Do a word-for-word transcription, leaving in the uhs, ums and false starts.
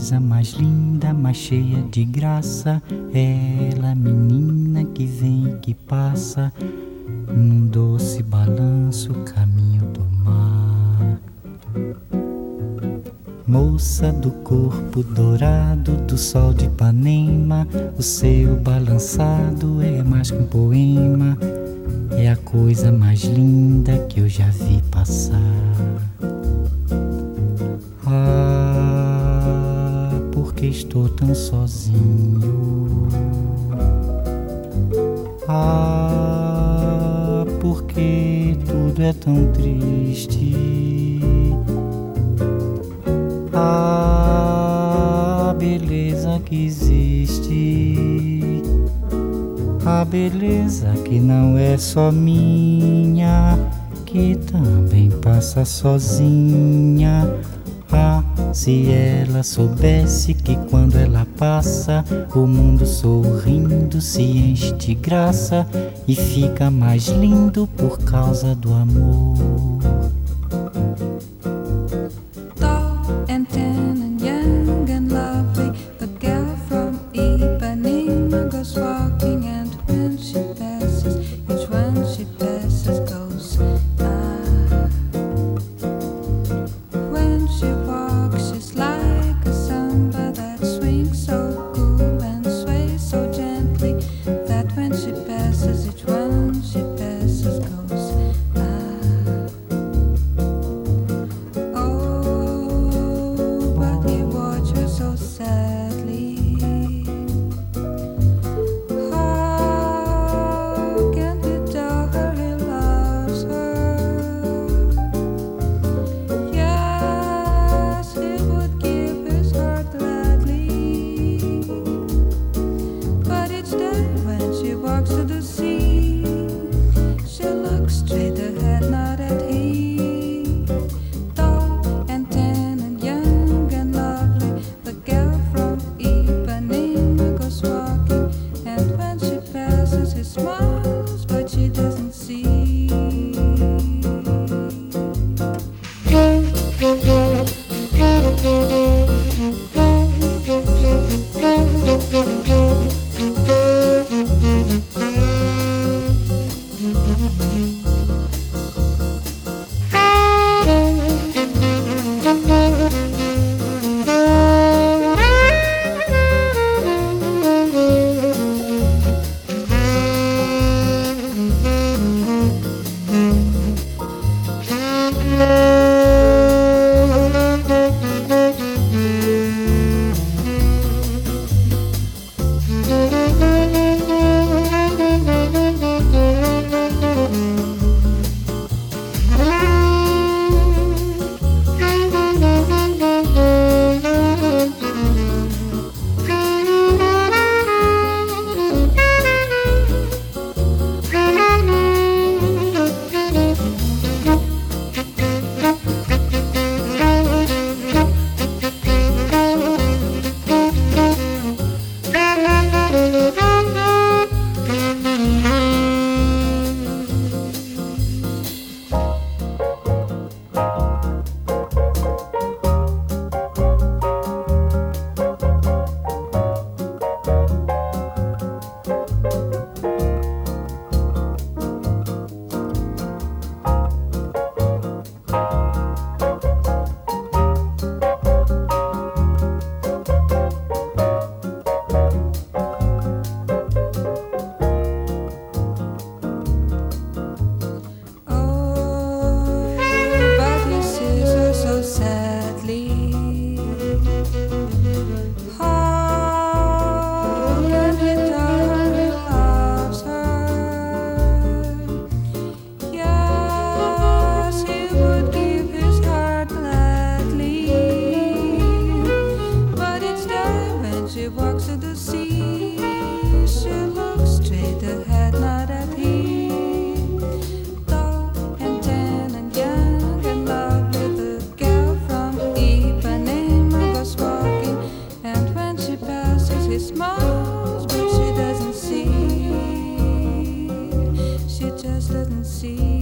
coisa mais linda, mais cheia de graça. Ela, menina que vem e que passa num doce balanço, caminho do mar. Moça do corpo dourado do sol de Ipanema, o seu balançado é mais que um poema. É a coisa mais linda que eu já vi passar. Ah, porque estou tão sozinho. Ah, porque tudo é tão triste. A beleza que existe, a beleza que não é só minha, que também passa sozinha. Ah, se ela soubesse que quando ela passa, o mundo sorrindo se enche de graça e fica mais lindo por causa do amor. see